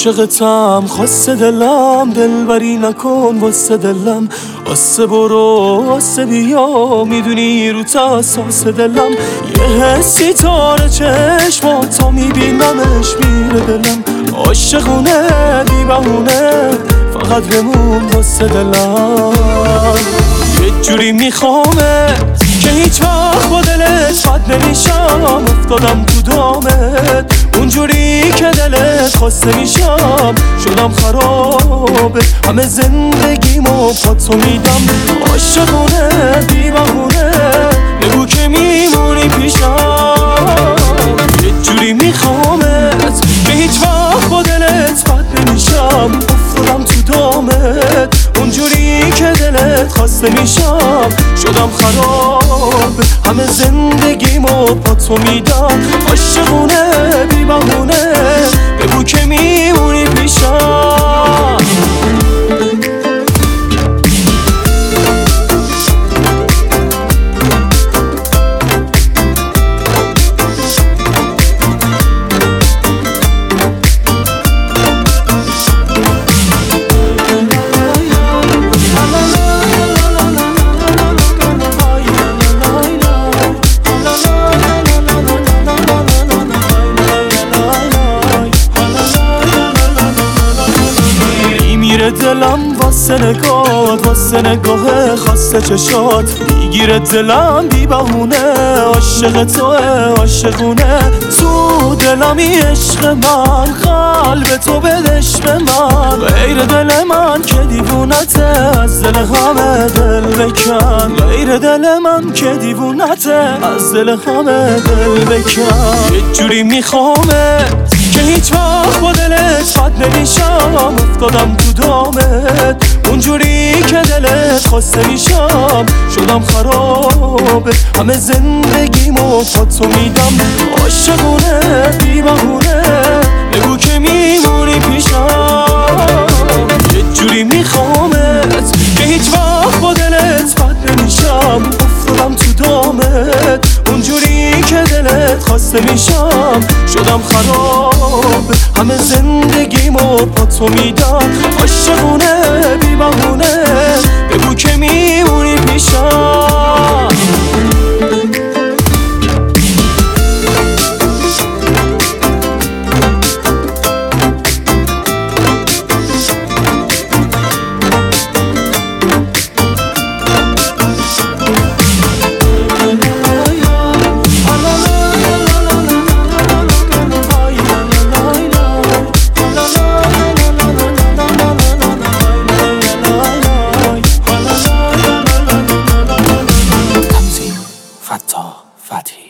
عاشقتم خاصه دلم، دلبری نکن واسه دلم، آسه برو آسه بیا، میدونی رو اساس دلم، یه حسی تاره چشماتا میبینمش میره دلم، عاشقونه بی بهونه فقط بمون واسه دلم، یه جوری میخوامت که هیچ وقت با دلت بد نمیشم، افتادم تو دامت اونجوری که دلت خواسته میشم، شدم خرابه همه زندگیمو با تو میدم، عاشقونه بی بهونه بگو که میمونی پیشم، یه جوری میخوامت که هیچ وقت با دلت بد نمیشم، افتادم تو دامت اونجوری که دلت خواسته میشم، شدم خراب همه زندگیمو با تو میدم، عاشقونه بی بهونه بگو که میمونی پیشم. دلم واسه نگات، واسه نگاه خاصه چشات، میگیره دلم بی بهونه، عاشق توه عاشقونه، تو دلمی عشق من، قلب تو بدش به من، غیر دل من که دیوونته، از دل همه دل بکن، غیر دل من که دیوونته، از دل همه دل بکن، یه جوری میخوامت که هیچ وقت با دلت بد نمیشم، افتادم تو دامت اونجوری که دلت خواسته میشم، شدم خرابه همه زندگیمو با تو میدم، عاشقونه بی بهونه بگو که میمونی پیشم، یه جوری میخوامت که هیچ وقت با دلت بد نمیشم، افتادم تو دامت اونجوری که دلت خواسته میشم، شدم خراب همه زندگیمو با تو میدم، عاشقونه بی بهونه بگو که میمونی پیشم. فتاح فتحی